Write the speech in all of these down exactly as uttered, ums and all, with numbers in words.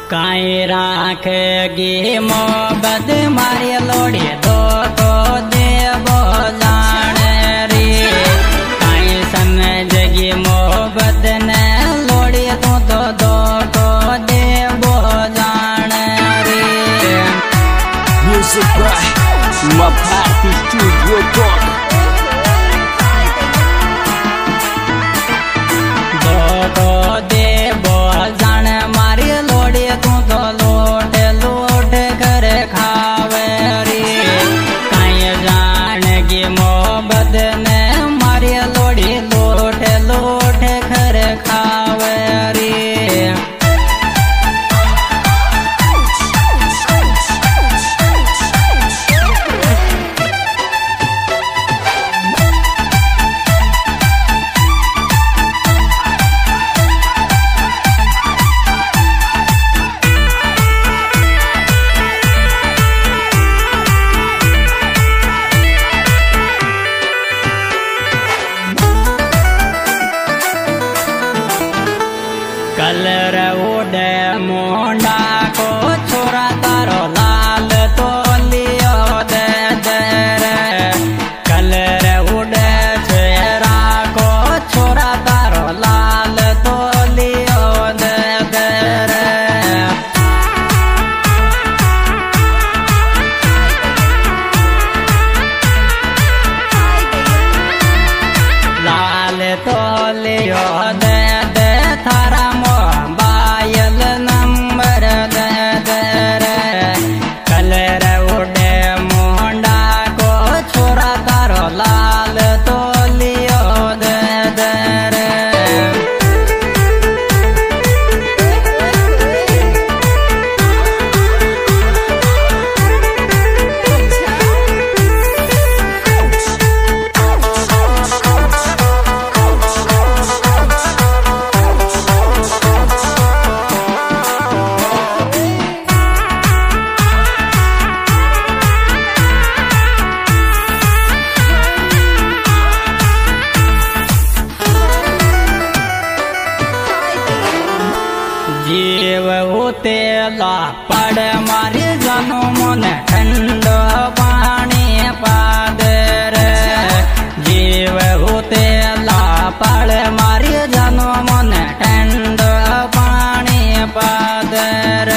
काई राखेगी मोहब्बत मारी लोड़ी दो को देवो जाने रे। काई समझेगी मोहब्बत ने लोड़ी तू तो दो को देवो जाने रे। Music by my party studio dog. दो को देवो जाने मारी लोड़ी तू तो लोट लोट कर खावे रे। काई जानेगी मोहब्बत ने मारी लोड़ी लोट लोट कर खावे रे। कलर उड़े मोंडा को छोरा तारो लाल तो लियो दे दे रे। कलर उड़े चेहरा को छोरा तारो लाल तो लियो दे दे रे। लाल तो लियो दे दे थारा मोबाइल नंबर दे दे रे। कलर उड़े मोंडा को छोरा तारो लाल तो लियो दे दे रे। जीव उतेला पड़ मारी जनो मन ठंडो पानी पादर। जीव उतेला पड़ मारी जनो मन ठंडो पानी पादर।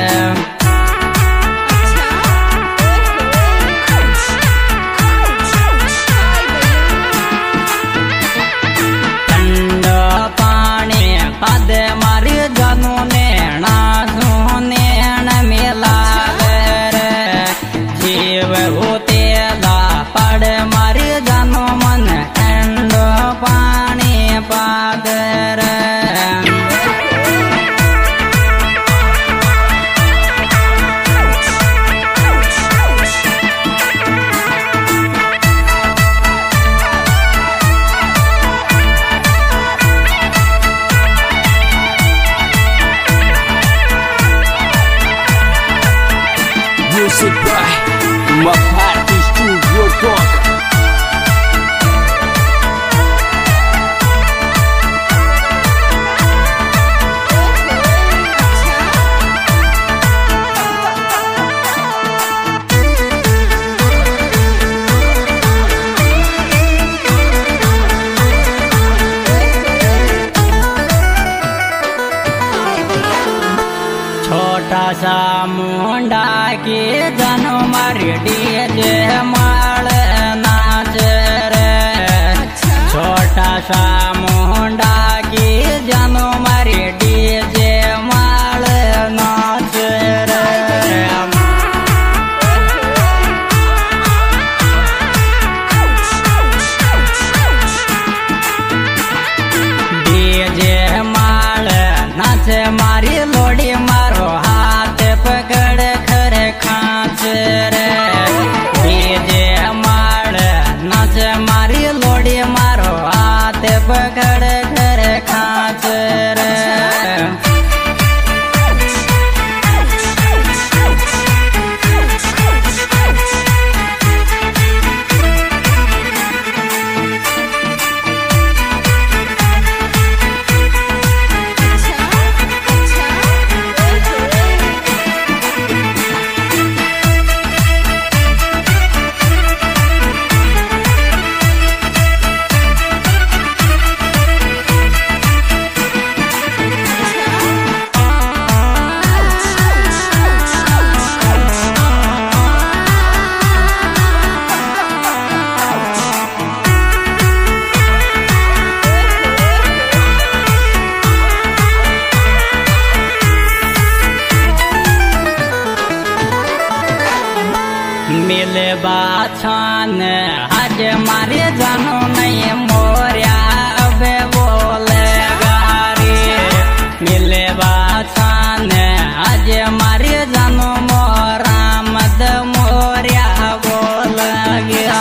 ठंडो पानी पद मारी जनो नेणा सुनेण मिला रे। जीव उतेला पड़ मारी जनो मन ठंडो पानी पादर। Music by my party studio dog. छोटा सा मुंडा की जनो मारी डीजे माल नाच रे। छोटा सा मुंडा की जनो मारी डीजे माल नाच रे। डीजे माल नाच मारी लोड़ी मारो हाथ पकड़ कर खांच रे। डीजे माल नाच मारी लोड़ी मारो हाथ पकड़ कर खांच रे। बाछान आज मारे जानो नहीं मोरिया अब बोले गारी मिले बाछान आज मारे जानो मोरा मद मोरिया बोल गया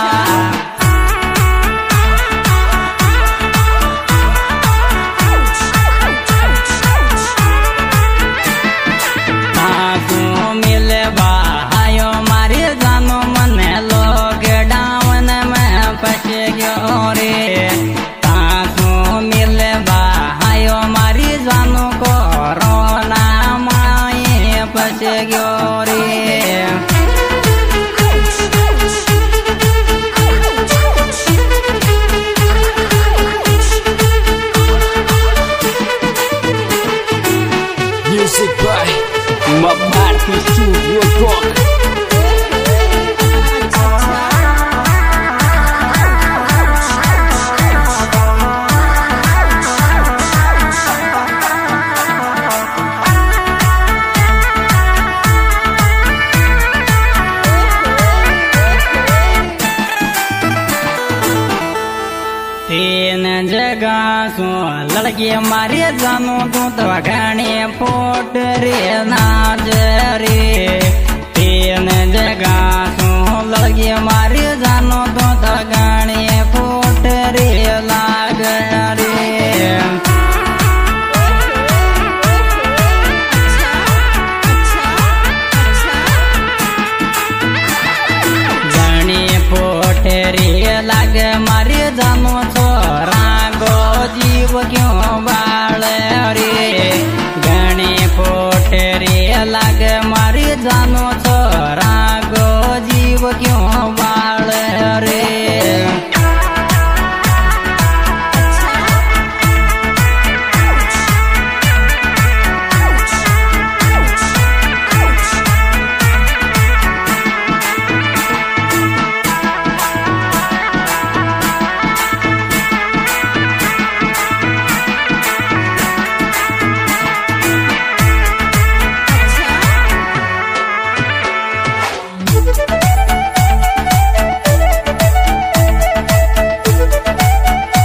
Music by Maparty Studio Talk. तीन जगह सो लड़की मारे जानो तू तो घने फोट रे नाज रे तीन जगह सो लड़की मारे जानो तू तो घने फोट रे लाग रे घने फोट रे लाग मारे जानो जीव क्यों बाल रे